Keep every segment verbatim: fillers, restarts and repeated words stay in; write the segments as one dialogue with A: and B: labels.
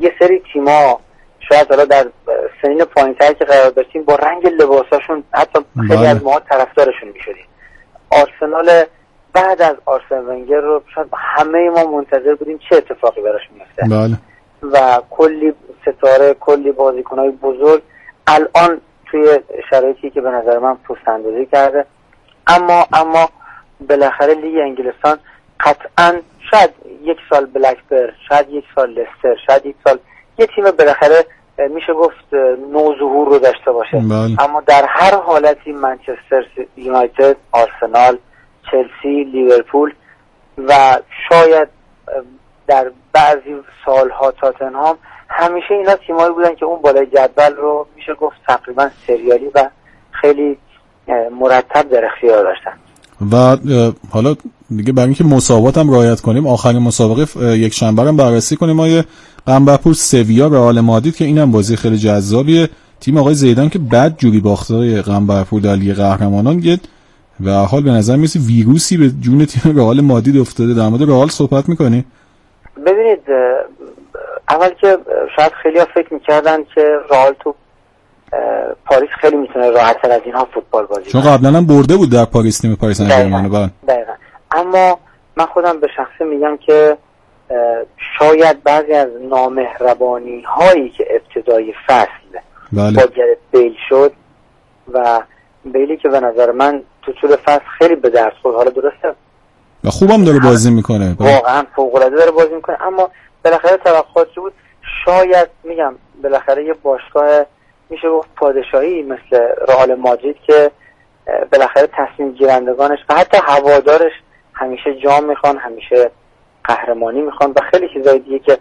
A: یه سری تیما شاید حالا در سنین پایین‌تر که قرار داشتیم با رنگ لباساشون حتی خیلی از ما طرفدارشون می‌شدیم. آرسنال بعد از آرسن ونگر رو شاید همه ما منتظر بودیم چه اتفاقی براش میفته.
B: بله.
A: و کلی ستاره، کلی بازیکن‌های بزرگ الان توی شرایطی که به نظر من پست اندازی کرده. اما اما بالاخره لیگ انگلستان قطعاً شاید یک سال بلکبرن، شاید یک سال لستر، شاید یک سال یه تیم بالاخره میشه گفت نوظهور رو داشته باشه.
B: بله.
A: اما در هر حالتی منچستر یونایتد، آرسنال، چلسی، لیورپول و شاید در بعضی سالها تاتنهام، همیشه اینا تیمایی بودن که اون بالای جدول رو میشه گفت تقریبا سریالی و خیلی مرتب در اختیار داشتن.
B: و حالا دیگه برای اینکه مساوات هم رعایت کنیم، آخرین مسابقه یک شنبه هم بررسی کنیم. ما یه قنبرپور سویا رئال مادرید که اینم بازی خیلی جذابیه. تیم آقای زیدان که بد جوری باخته قنبرپور در لیگ قهرمانان، یه به هر حال به نظر میاد ویروسی به جون تیم رئال مادرید افتاده. در مورد رئال صحبت می‌کنی؟
A: ببینید، اول که شاید خیلی‌ها فکر می‌کردن که رئال تو پاریس خیلی میتونه راحت‌تر از اینها فوتبال بازی کنه،
B: چون قبلا هم برده بود در پاریس تیم پاریس سن ژرمن.
A: دقیقاً. دقیقاً. اما من خودم به شخصه میگم که شاید بعضی از نامهربانی هایی که ابتدای فصل
B: بله.
A: با گرت بیل شد و بیلی که به نظر من تو طول فصل خیلی به درد خورد، حالا درسته
B: و خوبم داره بازی میکنه،
A: واقعا فوق‌العاده داره بازی میکنه، اما بالاخره توقعات بود شاید میگم بالاخره یه باشگاه میشه گفت پادشاهی مثل رئال مادرید که بالاخره تصمیم گیرندگانش و حتی هوادارش همیشه جام میخوان، همیشه قهرمانی میخوان و خیلی چیزای دیگه که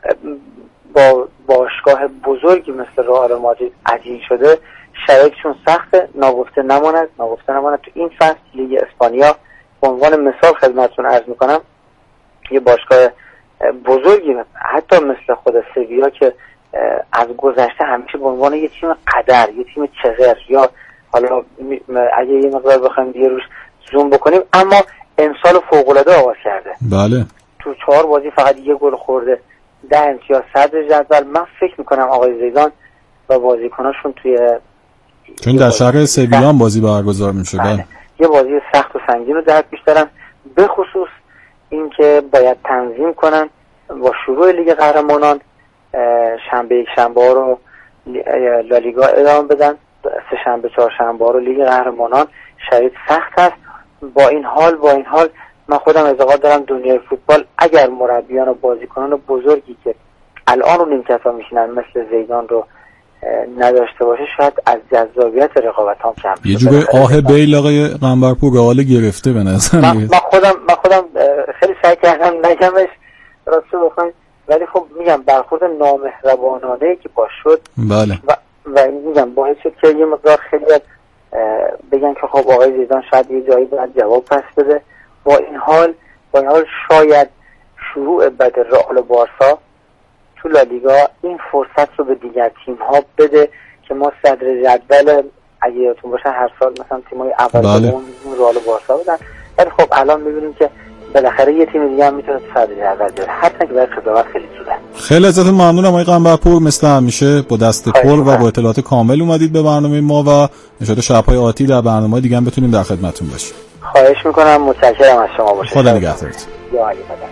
A: با باشگاه بزرگی مثل رئال مادرید عجین شده، شرایطشون سخته. ناگفته نماند ناگفته نماند تو این فصل لیگ اسپانیا به عنوان مثال خدمتتون عرض میکنم یه باشگاه بزرگی حتی مثل خود سویا که از گذشته همیشه به عنوان یه تیم قدر، یه تیم چغر، یا حالا اگه یه مقدار بخوایم دیگه روش زوم بکنیم، اما امسال فوق‌العاده آغاز کرده.
B: بله.
A: تو چهار بازی فقط یه گل خورده، ده امتیاز صدر جدول. من فکر میکنم آقای زیدان و بازیکناشون توی
B: چون در شهر سویا هم بازی برگزار میشه، بله.
A: یه بازی سخت و سنگین رو در پیش دارن، به خصوص اینکه باید تنظیم کنن با شروع لیگ قهرمانان شنبه یک شنبه ها رو لالیگا ادامه بدن، سه شنبه چهار شنبه ها رو لیگ قهرمانان. شرایط سخت است. با این حال با این حال من خودم اعتقاد دارم دنیای فوتبال اگر مربیان و بازیکنان بزرگی که الان رو نیمکت ها میشینن مثل زیدان رو نداشته باشه، شاید از جذابیت رقابت هم کم بشه.
B: یه جوری آه بیل آقای قنبرپور رئال گرفته به نظر
A: من, من خودم من خودم خیلی سعی کردم نگمش راستو بخوام، ولی خب میگم برخورد نامهربانانه که باش شد
B: بله.
A: و و میگم باعث شد که یه مقدار خیلی بگن که خب آقای زیدان شاید یه جایی باید جواب پس بده. با این حال با این حال شاید شروع بد رئال و بارسا تو لالیگا این فرصت رو به دیگر تیم ها بده که ما صدر جدول اگه یادتون باشه هر سال مثلا تیمای اول
B: بله.
A: دوم رئال و بارسا بودن، ولی خب الان می‌بینیم که بالاخره یه تیم دیگه هم میتونه صدر جدول بیاره، حتی که برای قضاوت خیلی زوده.
B: خیلی ازتون ممنونم آقای قنبرپور، مثل همیشه با دست پر و با اطلاعات کامل اومدید به برنامه ما و ان شاءالله شب‌های آتی در برنامه‌های دیگه هم بتونیم در خدمتتون باشیم.
A: خواهش میکنم، متشکرم از شما. باشه
B: خدا نگهدارت.
A: یا علی مدد.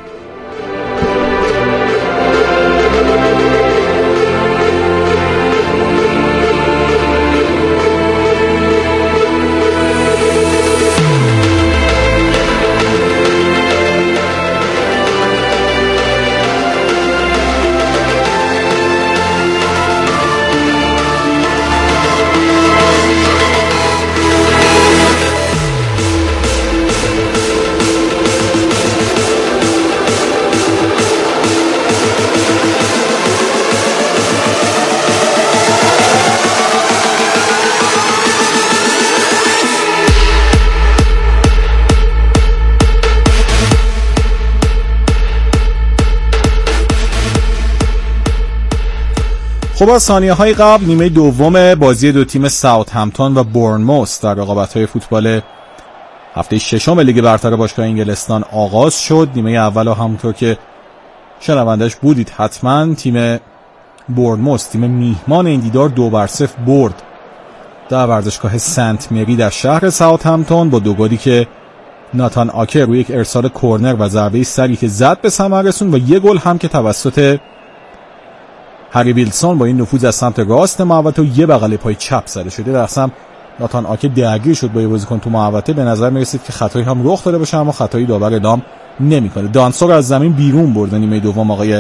B: خب از ثانیه‌های قبل نیمه دوم بازی دو تیم ساوثهمپتون و بورنموث در رقابت‌های فوتبال هفته ششم لیگ برتر باشگاه انگلستان آغاز شد. نیمه اول همونطور که شنونده‌اش بودید حتما تیم بورنموث تیم میهمان این دیدار دو بر صفر برد در ورزشگاه سنت مری در شهر ساوثهمپتون با دو گلی که ناتان آکه روی یک ارسال کورنر و ضربه سری که زد به ثمر رسوند و یک گل هم که توسط هری ویلسون با این نفوذ از سمت راست محوطه و یه بغل پای چپ زده شده. در اصل ناتان آکه درگیر شد با یه بازیکن تو محوطه، به نظر میرسید که خطایی هم رخ داده باشه اما خطایی داور اعلام نمیکنه. دانسور از زمین بیرون برد نیمه دوم آقای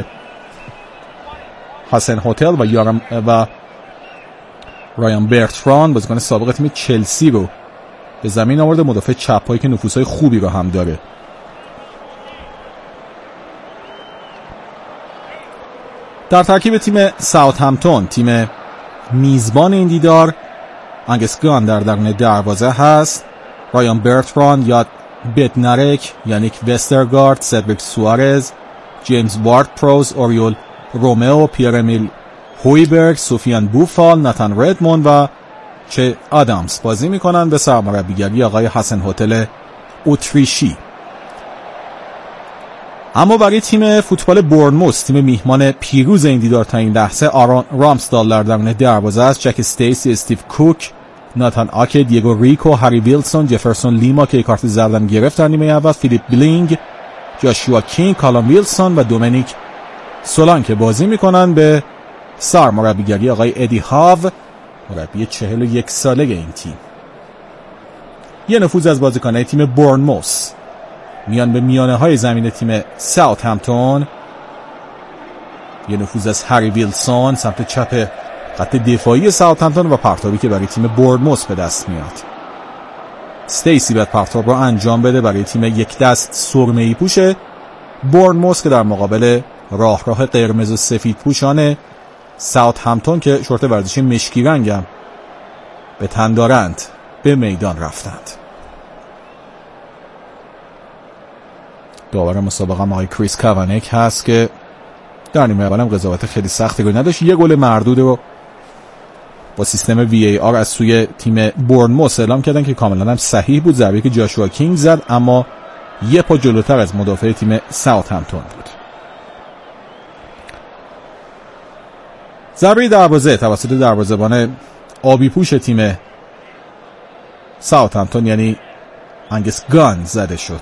B: حسن هتل و یارم و رایان برتراند بازیکن سابق تیم چلسی رو به زمین آورده. مدافع چپ پایی که نفوذهای خوبی رو هم داره. در ترکیب تیم ساوثهمپتون، تیم میزبان این دیدار، آنگس گان در درون دروازه هست، رایان برتراند، یاد بدنارک، یانیک وسترگارد، سدریک سوارز، جیمز وارد پروز، اوریول رومئو، پیر امیل هویبرگ، سوفیان بوفال، ناتان ردموند و چه آدامز بازی میکنن به سرمربیگری آقای حسن هتل اتریشی. اما برای تیم فوتبال بورنموث، تیم میهمان پیروز این دیدار تا این لحظه، آرون رامسدال در درون دروازه است، جک استیسی، استیو کوک، ناتان آکه، دیگو ریکو، هری ویلسون، جفرسون لیما که کارت زردم گرفت در نیمه اول، فیلیپ بلینگ، جاشوا کینگ، کالوم ویلسون و دومینیک سولان که بازی میکنن به سرمربیگری آقای ادی هاو، مربی چهل و یک ساله این تیم. یه نفوذ از بازیکنان تیم بورنموث میان به میانه های زمین تیم ساوثهمپتون. یه نفوذ از هری ویلسون سمت چپ خط دفاعی ساوثهمپتون و پرتابی که برای تیم بورنموث به دست میاد. استیسی بعد پرتاب رو انجام بده برای تیم یک دست سرمه‌ای پوش بورنموث که در مقابل راه راه قرمز و سفید پوشان ساوثهمپتون که شورت ورزشی مشکی رنگم به تن دارند به میدان رفتند. داور مسابقه آقای کریس کاوانک هست که در نیمه اول هم قضاوت خیلی سختی رو نداشت. یه گل مردود رو با سیستم وی ای آر از سوی تیم بورنموث اعلام کردن که کاملا هم صحیح بود. ضربه‌ای که جاشوا کینگ زد اما یه پا جلوتر از مدافع تیم ساوثهمپتون بود. ضربه دروازه توسط دروازه‌بان آبی پوش تیم ساوثهمپتون یعنی آنگس گان زده شد.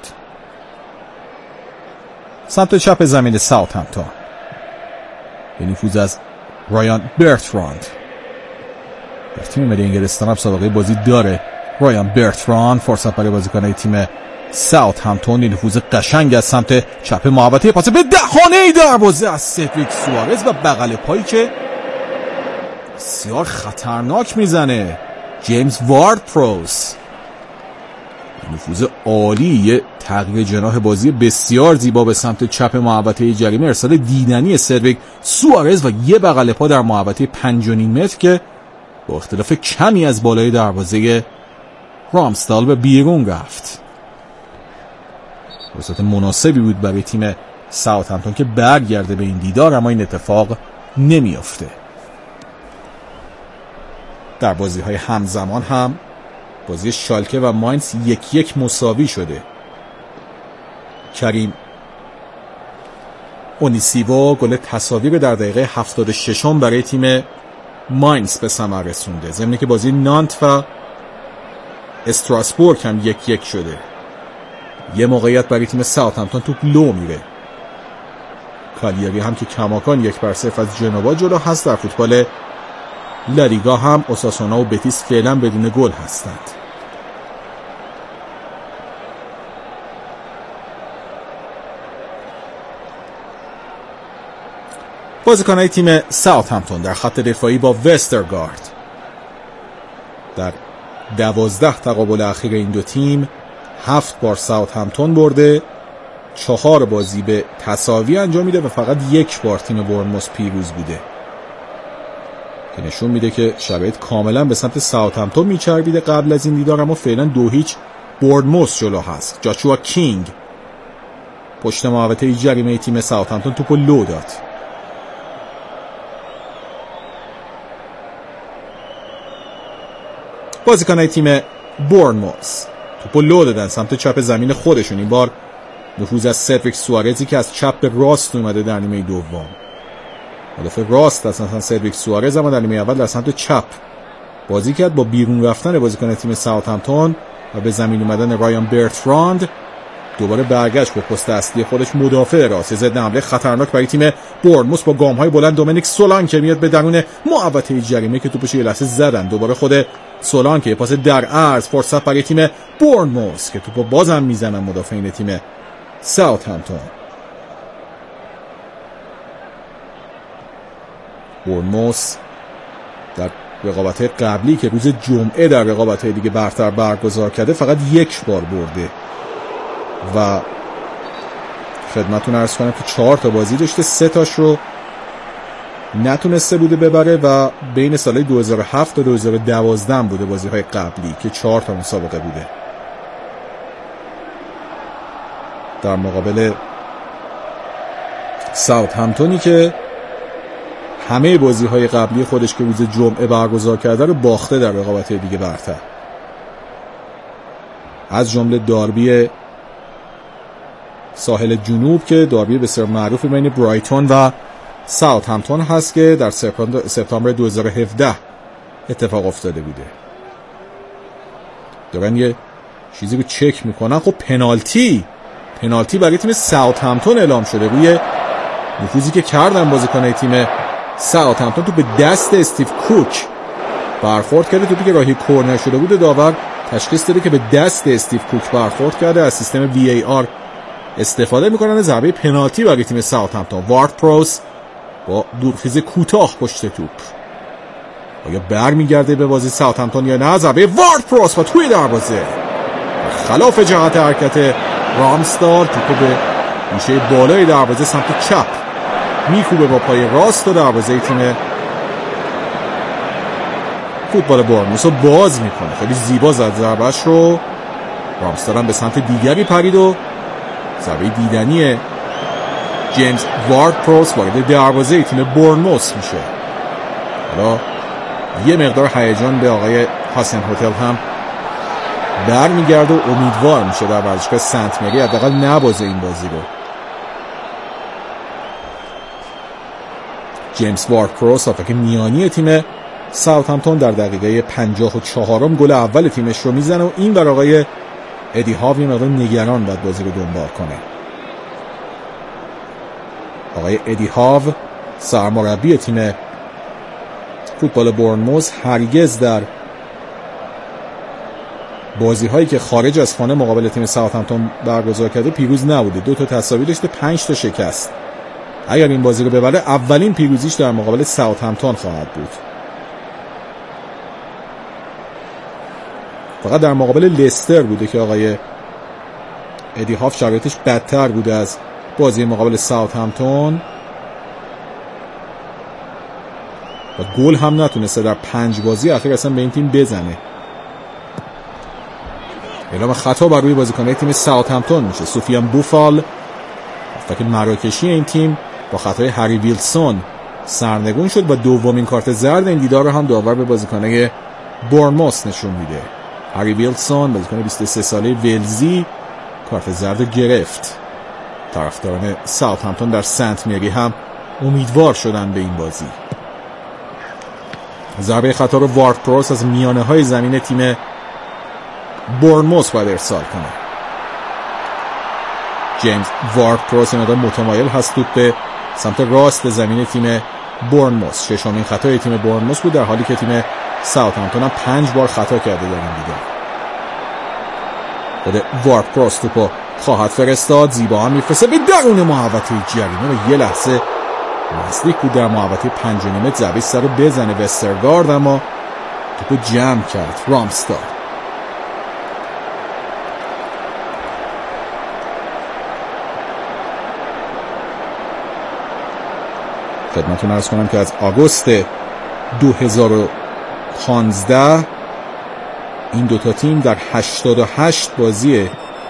B: سمت چپ زمین ساوثهمپتون به نفوذ از رایان برتراند. در تیم ملی انگلستان هم سابقه بازی داره رایان برتراند. فرصت برای بازیکنان تیم ساوثهمپتون، نفوذ قشنگ از سمت چپ محوطه، پاس به دهانه دروازه از سدریک سوارز و بغل پایی که بسیار خطرناک میزنه جیمز وارد پروز. نفوذ عالی، یه تغییر جناح بازی بسیار زیبا به سمت چپ محوطه جریمه، ارسال دیدنی سدریک سوارز و یه بغل پا در محوطه پنج و نیم متر که با اختلاف کمی از بالای دروازه رامسدال به بیرون رفت. فرصت مناسبی بود برای تیم ساوثهمپتون که برگرده به این دیدار، اما این اتفاق نمیافته. در بازی های همزمان هم بازی شالکه و ماینز یک یک مساوی شده. کریم اونیسیوا گل تساوی رو در دقیقه هفتاد و شش برای تیم ماینز به ثمر رسونده، ضمن که بازی نانت و استراسبورگ هم یک یک شده. یه موقعیت برای تیم ساوثهمپتون توپ لو میره. کالیاری هم که کماکان یک بر صفر از جنوا جلو هست. در فوتبال لالیگا هم اوساسونا و بتیس فعلا بدون گل هستند. بازیکنان تیم ساوثهمپتون در خط دفاعی با وسترگارد در دوازده تقابل اخیر این دو تیم هفت بار ساوثهمپتون برده، چهار بازی به تساوی انجام میده و فقط یک بار تیم بورنموث پیروز بوده که نشون میده که شرایط کاملا به سمت ساوثهمپتون میچربیده قبل از این دیدار، اما فعلا دو هیچ بورنموث جلو هست. جاشوا کینگ پشت محوطه جریمه تیم ساوثهمپتون توپو لو داد. بازیکنان تیم بورنموث توپو لو دادن سمت چپ زمین خودشون. این بار نفوذ از سدریک سوارزی که از چپ به راست اومده در نیمه دوم. مدافع راست اصلا سدریک سوارز اما در نیمه اول در سمت چپ بازی کرد با بیرون رفتن بازیکن تیم ساوثهمپتون و به زمین اومدن رایان برتراند دوباره برگشت به پست اصلی خودش مدافع راست. ضد حمله خطرناک برای تیم بورنموث با گام‌های بلند دومینیک سولانکه میاد به درون محوطه جریمه که توپش یه لحظه زدن. دوباره خود سولانکه پاس در عرض فرصت برای تیم بورنموث که توپو بازم میزنن مدافعین تیم ساوثهمپتون. بورنموث در رقابت قبلی که روز جمعه در رقابت دیگه برتر برگزار کرده فقط یک بار برده و خدمتتون عرض کنم که چهار تا بازی داشته، سه تاش رو نتونسته بوده ببره و بین سالهای دو هزار و هفت تا دو هزار و دوازده بوده بازی‌های قبلی که چهار تا مسابقه بوده. در مقابل ساوثهمپتونی که همه بازی‌های قبلی خودش که روز جمعه برگزار کرده رو باخته در رقابت دیگه برتر، از جمله داربی ساحل جنوب که داربی بسیار معروفی بین برایتون و ساوثهمپتون هست که در سپتامبر دو هزار و هفده اتفاق افتاده بوده. دارن یه چیزی رو چک میکنن. خب پنالتی پنالتی برای تیم ساوثهمپتون اعلام شده روی نفوذی که کردن بازیکن‌های تیم ساوثهمپتون. تو به دست استیو کوک برخورد کرده، توپی که راهی کورنر شده بود داور تشخیص داده که به دست استیو کوک برخورد کرده. از سیستم وی ای آر استفاده میکنن. ضربه پنالتی برای تیم ساوثهمپتون. وارد پروس با دورخیز کوتاه پشت توپ آیا برمیگرده به بازی ساوثهمپتون یا نه؟ ضربه وارد پروس و توی دروازه خلاف جهت حرکت رامستاد توپ به گوشه بالای دروازه سمت چپ میکوبه با پای راست و دروازه تیم فوتبال بورنموث رو باز میکنه. خیلی زیبا زد ضربهش رو. رامستاد هم به سمت دیگری پرید و ضربه دیدنی جیمز وارد پروس وارد دروازه تیم بورنموث میشه. حالا یه مقدار هیجان به آقای هاسن هتل هم برمیگرده و امیدوار میشه در ورزشگاه سنت مری حداقل نبازه این بازی رو. جیمز وارد پروس هافک میانی تیم ساوثهمپتون در دقیقه پنجاه و چهارم گل اول تیمش رو میزنه و این بر آقای ادی هاو یه مقدار نگران باید بازی رو دنبال کنه. آقای ادی هاو سرمربی تیم فوتبال بورنموث هرگز در بازی هایی که خارج از خانه مقابل تیم ساوثهمپتون برگزار کرده پیروز نبوده. دو تا تساوی داشته، پنج تا شکست. اگر این بازی رو ببره اولین پیروزیش در مقابل ساوثهمپتون خواهد بود. فقط در مقابل لستر بوده که آقای ادی هاف شرایطش بدتر بوده از بازی مقابل ساوثهمپتون و گل هم نتونسته در پنج بازی اخیر اصلا به این تیم بزنه. اعلام خطا بر روی بازیکن‌های تیم ساوثهمپتون میشه. سوفیان بوفال فکر مراکشی این تیم با خطای هری ویلسون سرنگون شد و دومین کارت زرد این دیدار رو هم داور به بازیکن‌های بورنموث نشون میده. هری ویلسون بازیکن بیست و سه ساله ولزی کارت زرد گرفت. طرفداران ساوثهمپتون در سنت مری هم امیدوار شدن به این بازی. ضربه خطا رو وارد پروس از میانه های زمین تیم بورنموث باید ارسال کنه. جیمز وارد پروس مقدار متمایل هست توپ به سمت راست زمین تیم بورنموث. ششمین خطای تیم بورنموث بود در حالی که تیم ساوثهمپتون هم پنج بار خطا کرده در این دیدار. خود وارد پروس توپو خواهد فرستاد. زیبا هم میفرسته به درون محوطه جریمه و یه لحظه نزدیک بود در محوطه پنج و نیم متر ضربه سر رو بزنه وسترگارد اما توپو جمع کرد رامستاد. خدمتتون عرض کنم که از آگوست دو هزار و پانزده این دوتا تیم در هشتاد و هشت بازی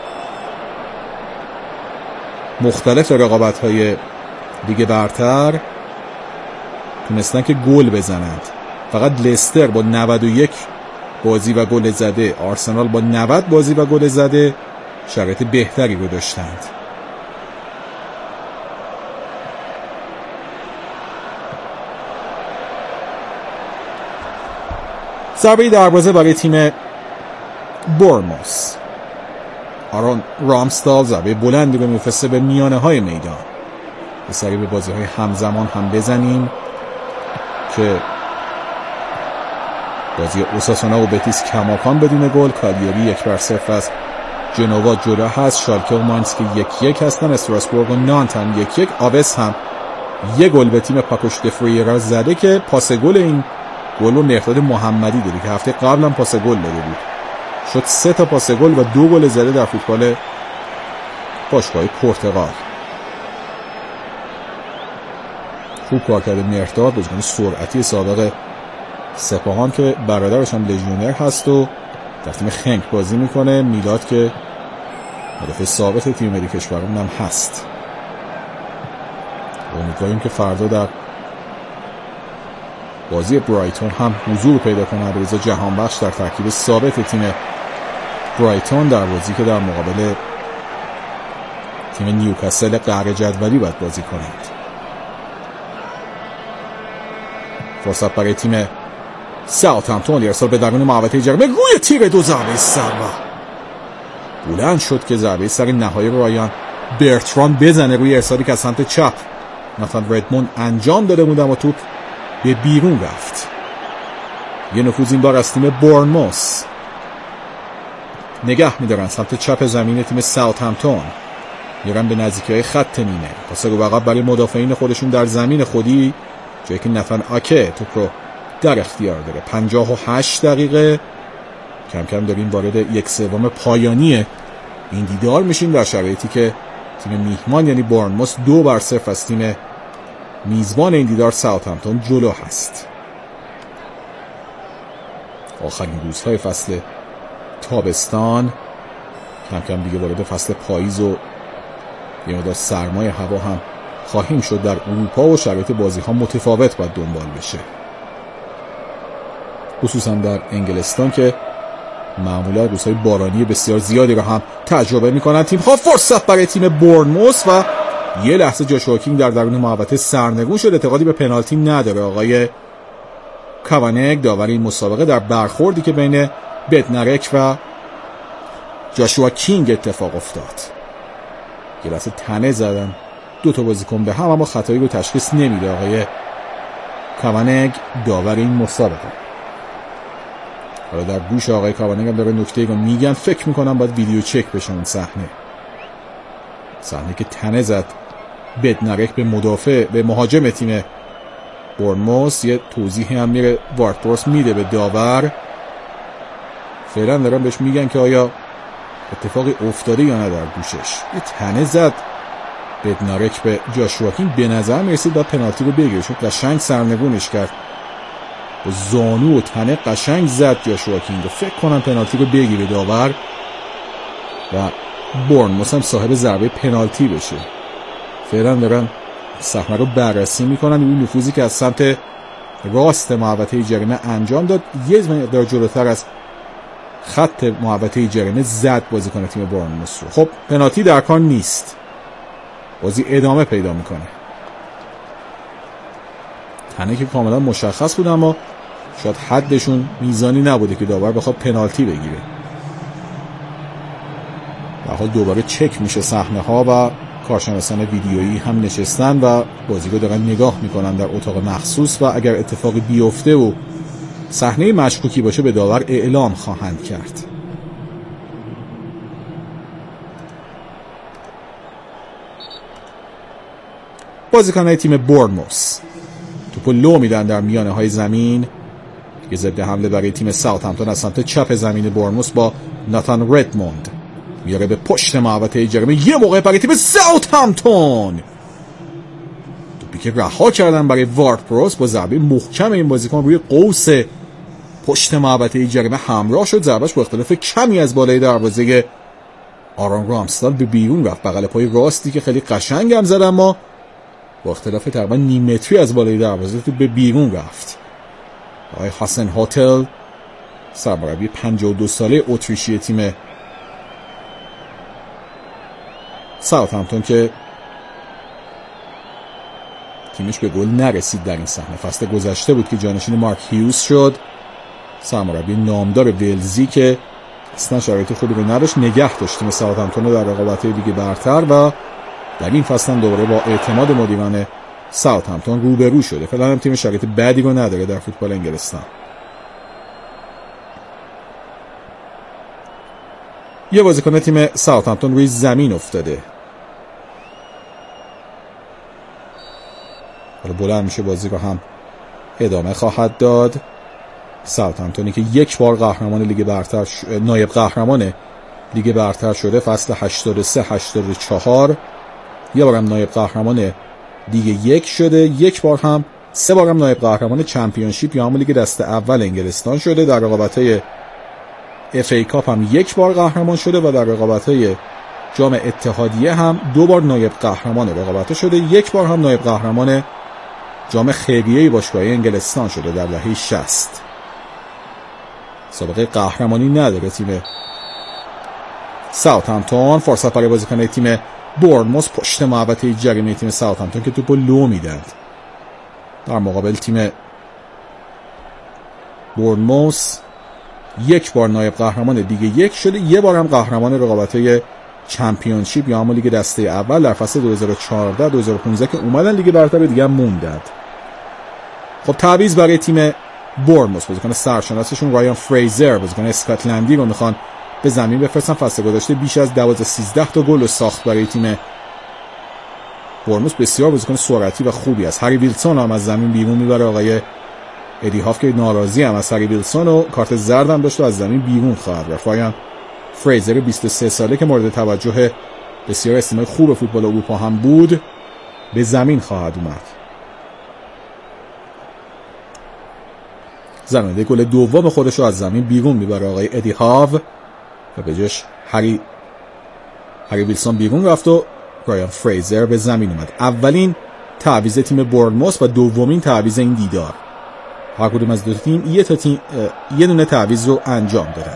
B: مختلف رقابت‌های دیگه برتر تونستن که گل بزنند. فقط لستر با نود و یک بازی و گل زده، آرسنال با نود بازی و گل زده شرایط بهتری رو داشتند. ضربه دروازه برای تیم بورنموث. آرون رامستال ضربه بلندی رو میفرسته به میانه های میدان. به سری به بازی های همزمان هم بزنیم که بازی اوساسونا و بتیس کماکان بدون گل. کالیاری یک بر صفر از جنوا جلو هست. شالکه و ماینز که یک یک هستن. استراسبورگ و نانت هم یک یک. آوس هم یک گل به تیم پاکوش دفریرا زده که پاس گل این گل رو مهرداد محمدی داده که هفته قبل هم پاس گل داده بود. شد سه تا پاس گل و دو گل زده در فوتبال باشگاه پرتغال. خوب کار کرده مهرداد، بازیکن سرعتی سابق سپاهان که برادرش هم لژیونر هست و در تیم خنک بازی میکنه. میلاد که مدافع ثابت تیم ملی کشورمون هم هست. امیدواریم که فردا در بازی برایتون هم حضور پیدا کنه علیرضا جهانبخش در ترکیب ثابت تیم برایتون در بازی که در مقابل تیم نیوکاسل قهر جدولی باید بازی کنند. فرصت برای تیم ساوثهمپتون، ارسال به درون محوطه جریمه روی تیر دو ضربه سر بلند شد که ضربه سر نهایی رایان برتران بزنه روی ارسالی که از سمت چپ ناتان ردموند انجام داده بود اما توپ به بیرون رفت. یه نفوذ این بار از تیم بورنموث نگه میدارن سمت چپ زمین تیم ساوثهمپتون، میرن به نزدیکی خط نیمه. پاس رو عقب برای مدافعین خودشون در زمین خودی، جایی که نتان آکه توپ رو در اختیار داره. پنجاه و هشت دقیقه کم کم داریم وارد یک سوم پایانی این دیدار میشیم در شرایطی که تیم میهمان یعنی بورنموث دو بر صفر از تیم میزبان این دیدار ساوثهمپتون جلو هست. آخرین روزهای فصل تابستان، کم کم دیگه وارد فصل پاییز و یه مقدار سرمای هوا هم خواهیم شد. در اروپا و شرایط بازی ها متفاوت باید دنبال بشه، خصوصا در انگلستان که معمولا روزهای بارانی بسیار زیادی رو هم تجربه میکنن تیم ها. فرصت برای تیم بورنموث و یه لحظه جاشوا کینگ در درون محوطه سرنگون شد. اعتقادی به پنالتی نداره آقای کوانگ، داور این مسابقه، در برخوردی که بین بدنارک و جاشوا کینگ اتفاق افتاد. یه لحظه تنه زدن دو تا بازیکن به هم اما خطایی رو تشخیص نمیده آقای کوانگ، داور این مسابقه. حالا در گوش آقای کوانگ هم داره نکته‌ای رو میگن، فکر میکنم باید ویدیو چک بشه اون صحنه. صحنه که تنه زد بدنارک به مدافع به مهاجم تیم بورنموث. یه توضیحی هم میره وارتپورس میده به داور. فعلا دارن بهش میگن که آیا اتفاقی افتاده یا نه در گوشش. یه تنه زد بدنارک به جاشوا کینگ، به نظر میرسید باید پنالتی رو بگیره، چون قشنگ سرنگونش کرد با زانو و تنه قشنگ زد جاشوا کینگ. فکر کنم پنالتی رو بگیره داور و بورنموث هم صاحب ضربه پنالتی بشه. فعلا دارن صحنه رو بررسی میکنن. این نفوذی که از سمت راست محوطه جریمه انجام داد، یه مقدار جلوتر از خط محوطه جریمه زد بازیکن تیم بورنموث رو. خب پنالتی در کار نیست، بازی ادامه پیدا میکنه. تنه که کاملا مشخص بود اما شاید حدشون میزانی نبوده که داور بخواد پنالتی بگیره. در حال دوباره چک میشه صحنه ها و کارشناسان ویدیویی هم نشستن و بازی رو دارن نگاه میکنن در اتاق مخصوص و اگر اتفاقی بیفته و صحنه مشکوکی باشه به داور اعلام خواهند کرد. بازیکنان تیم بورنموث توپو لو میدن در میانه های زمین. یه ضد حمله برای تیم ساوثهمپتون از سمت چپ زمین بورنموث با ناتان ردموند میاره به پشت محوطه جریمه. یه موقع برای تیم ساوثهمپتون توپی که رها کردن برای وارتپورس با ضربه محکم این بازیکن روی قوس پشت محوطه جریمه همراه شد. ضربهش با اختلاف کمی از بالای دروازه آرون رامستال به بیرون رفت، بغل پای راستی که خیلی قشنگ هم زد اما با اختلاف تقریبا نیم متری از بالای دروازه تو به بیرون رفت. آقای حسن هاتل سرمربی پنجاه و دو ساله اتریشی تیم ساوثهمپتون که تیمش به گل نرسید در این صحنه، فصل گذشته بود که جانشین مارک هیوز شد. سرمربی نامدار ولزی که اصلا شرایط خوبی رو نداشت نگه داشت تیم ساوثهمپتون رو در رقابت‌های لیگ برتر و در این فصل دوباره با اعتماد مدیران ساوثهمپتون روبرو شده. فعلا هم تیم شرایط بدی رو نداره در فوتبال انگلستان. یه بازیکن تیم ساوثهمپتون روی زمین افتاده. حالا بلند میشه بازی رو هم ادامه خواهد داد. ساوثهمپتونی که یک بار قهرمان لیگ برتر ش... نایب قهرمان لیگ برتر شده فصل هشتاد و سه هشتاد و چهار، یه بارم نایب قهرمان لیگ یک شده، یک بار هم سه بارم نایب قهرمان چمپیونشیپ یا همون لیگ دسته اول انگلستان شده. در رقابت‌های اف ای کاپ هم یک بار قهرمان شده و در رقابت‌های جام اتحادیه هم دو بار نایب قهرمان رقابت‌ها شده. یک بار هم نایب قهرمان جام خیریه باشگاهی انگلستان شده در دهه شصت. سابقه قهرمانی نداره تیم ساوثهمپتون. فرصت برای بازیکن تیم بورنموث پشت محوطه جریمه تیم ساوثهمپتون که توپو لو میدند. در مقابل تیم بورنموث یک بار نایب قهرمان لیگ یک شده، یه بار هم قهرمان رقابت‌های چمپیونشیپ یا همون لیگ دسته اول در فصل دو هزار و چهارده دو هزار و پانزده که اومدن لیگ برتر دیگه هم موندند. خب تعویض برای تیم بورنموث، بازیکن سرشناسشون رایان فریزر، بازیکن اسکاتلندی رو میخوان به زمین بفرستن. فصل گذشته بیش از دوازده سیزده تا گل ساخت برای تیم بورنموث. بسیار بازیکن سرعتی و خوبی است. هری ویلسون هم از زمین بیرون میبره. آقای ادی هاف که ناراضی هم از هری ویلسون و کارت زرد هم داشت و از زمین بیرون خواهد رفت. رایان فریزر بیست و سه ساله که مورد توجه بسیار استیمای خوب فوتبال اروپا هم بود به زمین خواهد اومد. زمینده گل دوم خودش رو از زمین بیرون میبره آقای ادی هاو و به جاش هری هری ویلسون بیرون رفت و رایان فریزر به زمین اومد. اولین تعویض تیم بورنموث و دومین تعویض این دیدار. هر کدوم از دو تیم یه تا تیم یه دونه تعویض رو انجام دادند.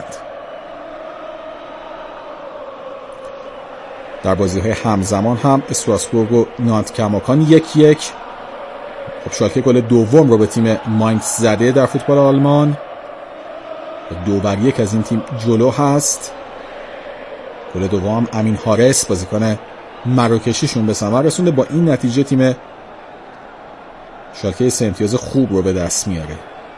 B: در بازی‌های همزمان هم استراسبورگ و نانت کماکان یک یک. خب شالکه گل دوم رو به تیم ماینز زده در فوتبال آلمان. دو بر یک از این تیم جلو هست. گل دوم امین هارس بازیکن مراکشیشون به ثمر رسونده. با این نتیجه تیم شالکه سه امتیاز خوب رو به دست میاره.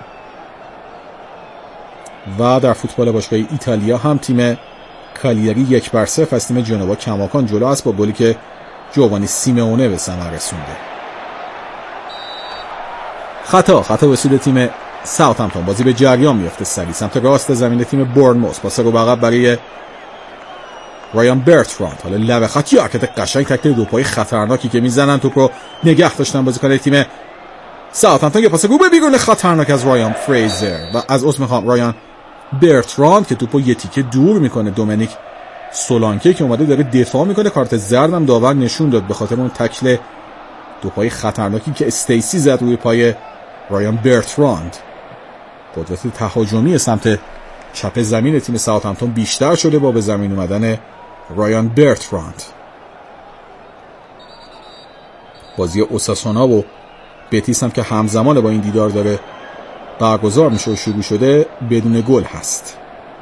B: و در فوتبال باشگاه ایتالیا هم تیم کالیاری یک بر صفر از تیم جنوا کماکان جلو است با گلی که جوانی سیمئونه به ثمر رسونده. خطا خطا به سود تیم ساوثهمپتون. بازی به جریان میفته سری سمت راست زمین تیم بورنموث. پاس رو عقب برای رایان برتراند. حالا لبه خط یا حرکت قشنگ تکل دو پای خطرناکی که میزنن توپ رو نگه داشتن بازیکن تیم ساوثهمپتون. یه پاس رو به بیرون خطرناک از رایان فریزر و از اسم خام رایان برتراند که توپو یه تیکه دور میکنه. دومینیک سولانکه که اومده داره دفاع میکنه. کارت زردم داور نشون داد به خاطر اون تکل دو پای خطرناکی که استیسی زد روی پای رایان برتراند. قدرت تهاجمی سمت چپ زمین تیم ساوثهمپتون بیشتر شده با به زمین اومدن رایان برتراند. بازی اوساسونا و بتیس هم که همزمان با این دیدار داره برگزار میشه و شروع شده بدون گل هست.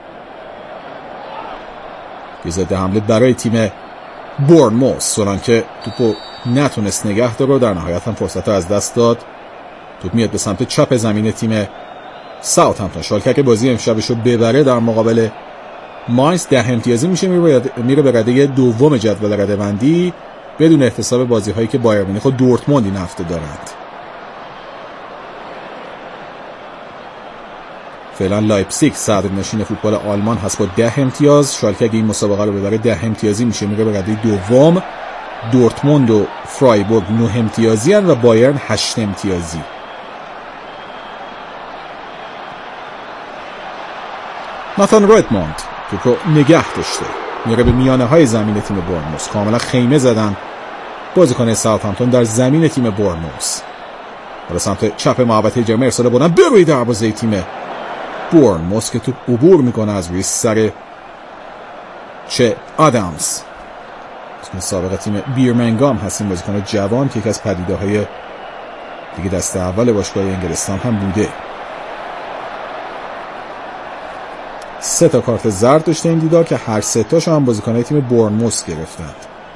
B: ضد حمله برای تیم بورنموث. سولانکه توپو نتونست نگه داره و در نهایت هم فرصت از دست داد. توپ میاد به سمت چپ زمین تیم ساوثهمپتون. شالکه که بازی امشبشو ببره در مقابل ماینز ده امتیازی میشه، میره به رده دوم جدول رده‌بندی بدون احتساب بازی هایی که بایر مونیخ و دورتموند این هفته دارند. فعلا لایپزیگ صدرنشین فوتبال آلمان هست با ده امتیاز. شالکه اگه این مسابقه رو ببره ده امتیازی میشه، میره به رده دوم. دورتموند و فرایبورگ نه امتیازی هن و بایرن هشت امتیازی. ناتان ردموند توپ رو نگه داشته، میره به میانه های زمین تیم بورنموث. کاملا خیمه زدن بازیکن ساوثهمپتون در زمین تیم بورنموث. حالا سمت چپ محوطه جریمه ارسال بودن به روی دروازه تیم بورنموث که توپ عبور میکنه از روی سر چه آدامز. بازیکن سابق تیم بیرمنگام هستیم، بازیکن جوان که یکی از پدیده‌های دیگه دسته اول باشگاه انگلستان هم بوده. سه تا کارت زرد داشته این دیدار که هر سه تاشو هم بازیکن‌های تیم بورنموث گرفتند.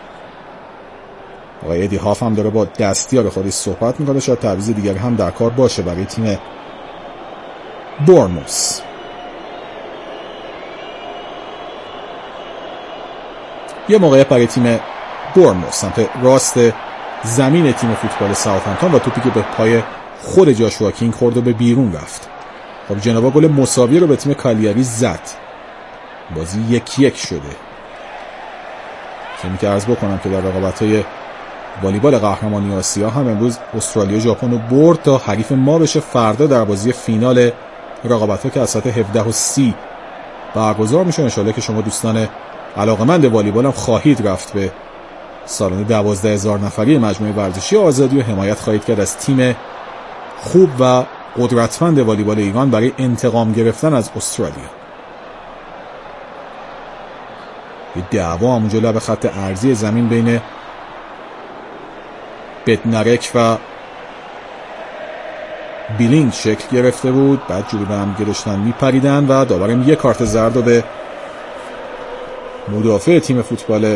B: آقای ادی هاف هم داره با دستیار خودش صحبت میکنه، شاید تعویض دیگری هم در کار باشه برای تیم بورنموث. یه موقعیت برای تیم بورنموث سمت راست زمین تیم فوتبال ساوثهمپتون و توپی که به پای خود جاشوا کینگ خورد و به بیرون رفت. خب جنابا گل مساوی رو به تیم کالیاری زد. بازی یک یک شده. که عرض بکنم که در رقابت‌های والیبال قهرمانی آسیا هم امروز استرالیا ژاپن رو برد تا حریف ما بشه فردا در بازی فینال رقابت‌ها که از ساعت هفده و سی برگزار میشه. ان شاءالله که شما دوستان علاقه‌مند والیبال هم خواهید رفت به سالن دوازده هزار نفری مجموعه ورزشی آزادی و حمایت خواهید کرد از تیم خوب و قدرتمند والیبال ایران برای انتقام گرفتن از استرالیا. یه دعوا همونجا لب خط ارضی زمین بین بدنرک و بیلینگ شکل گرفته بود، بعد جوری به هم گرشتن میپریدن و داورم یه کارت زرد رو به مدافع تیم فوتبال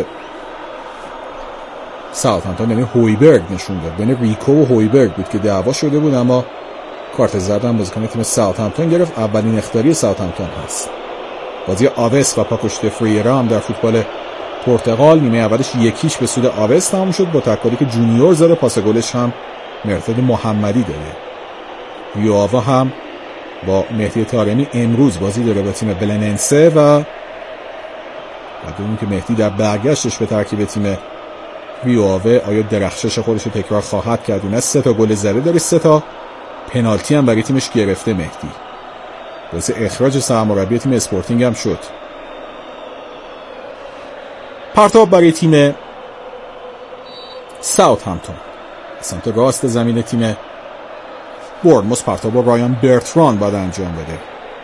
B: ساوثهمپتون یعنی هویبرگ نشون داد. بین ریکو و هویبرگ بود که دعوا شده بود، اما کارت زرد هم بازیکن تیم ساوثهمپتون گرفت. اولین اخطاری ساوثهمپتون هست. بازی آوس و پاکوشته فریرا هم در فوتبال پرتغال نیمه اولش یکیش به سود آوس تمام شد با تکاری که جونیور زده. پاس گلش هم مرتضی محمدی داره. یوآوا هم با مهدی طارمی امروز بازی داره با تیم بلننسه و بعد اون که مهدی در برگشتش به ترکیب تیم یوآوا آیا درخشش خودش رو تکرار خواهد کرد. اون سه تا گل زده داره، سه تا پنالتی هم برای تیمش گرفته. مهدی باعث اخراج سرمربی تیم اسپورتینگ هم شد. پرتاب برای تیم ساوثهمپتون سمت راست زمین تیم بورنموث. پرتاب با رایان برتران باید انجام بده.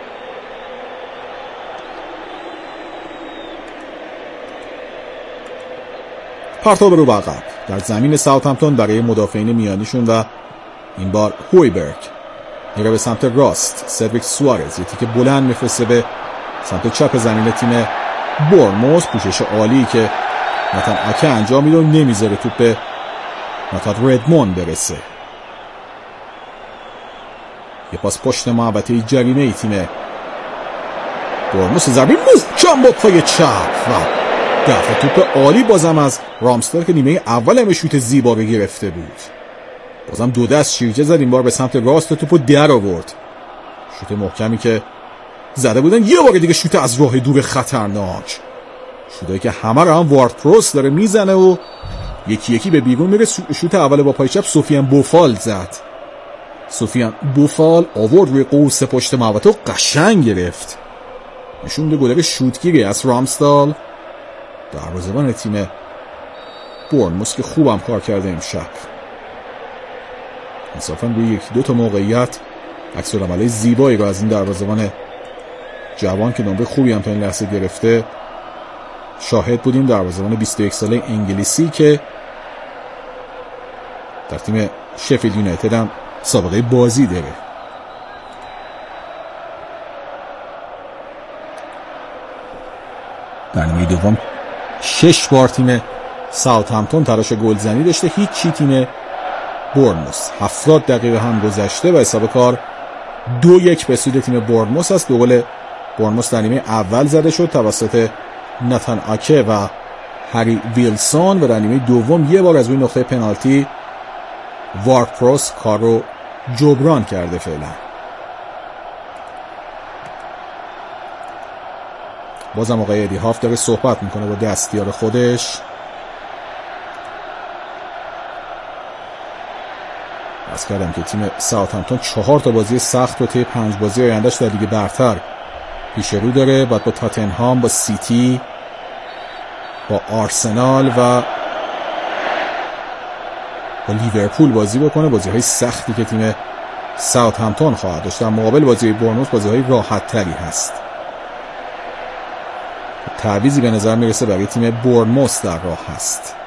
B: پرتاب رو عقب در زمین ساوثهمپتون برای مدافعین میانیشون و این بار هویبرگ میره به سمت راست. سدریک سوارز یه تیک بلند میفرسته به سمت چپ زمین تیم بورنموث. پوشش عالی که ناتان آکه انجام میده و نمیذاره توپ به ناتان ردموند برسه. یه پاس پشت محوطه جریمه ای تیم بورنموث. ضربه محکم با پای چپ و دفع توپ عالی بازم از رامستر که نیمه اول هم شوت زیبا رو گرفته بود. بازم دو دست شیرجه زد، این بار به سمت راست توپو در آورد. شوت محکمی که زده بودن. یه بار دیگه شوت از راه دور خطرناک. شوتایی که همه رو هم وارد پروس داره میزنه و یکی یکی به بیرون میره. شوت اول با پای چپ سوفیان بوفال زد. سوفیان بوفال آورد روی قوس پشت محوطه و قشنگ گرفت. نشون میده گلر شوتگیری از رامستال دروازه‌بان تیم بورنموث که خوبم کار کرده امشب. انصافاً روی یک دو تا موقعیت عکس‌العمل‌های زیبایی رو از این دروازه‌بان جوان که نمره خوبی هم تا این لحظه گرفته شاهد بودیم. دروازه‌بان بیست و یک ساله انگلیسی که در تیم شفیلد یونایتد هم سابقه بازی داره. در نیمه دوم شش بار تیم ساوثهمپتون تلاش گلزنی داشته، هیچی تیم بورنموث. هفتاد دقیقه هم گذشته و حساب کار دو یک به سود تیم بورنموث است. دو گل بورنموث در نیمه اول زده شد توسط ناتان آکه و هری ویلسون و در نیمه دوم یه بار از روی نقطه پنالتی وارد پروس کار رو جبران کرده. فعلا بازم آقای ادی هاف داره صحبت میکنه با دستیار خودش. از کردم که تیم ساوثهمپتون چهار تا بازی سخت و طی پنج بازی آیندهش در لیگ برتر پیش رو داره. بعد با تاتنهام، با سیتی، با آرسنال و با لیورپول بازی بکنه. بازی های سختی که تیم ساوثهمپتون خواهد داشت. در مقابل بازی بورنموث بازی های راحت تری هست. تعویضی به نظر میرسه برای تیم بورنموث در راه هست.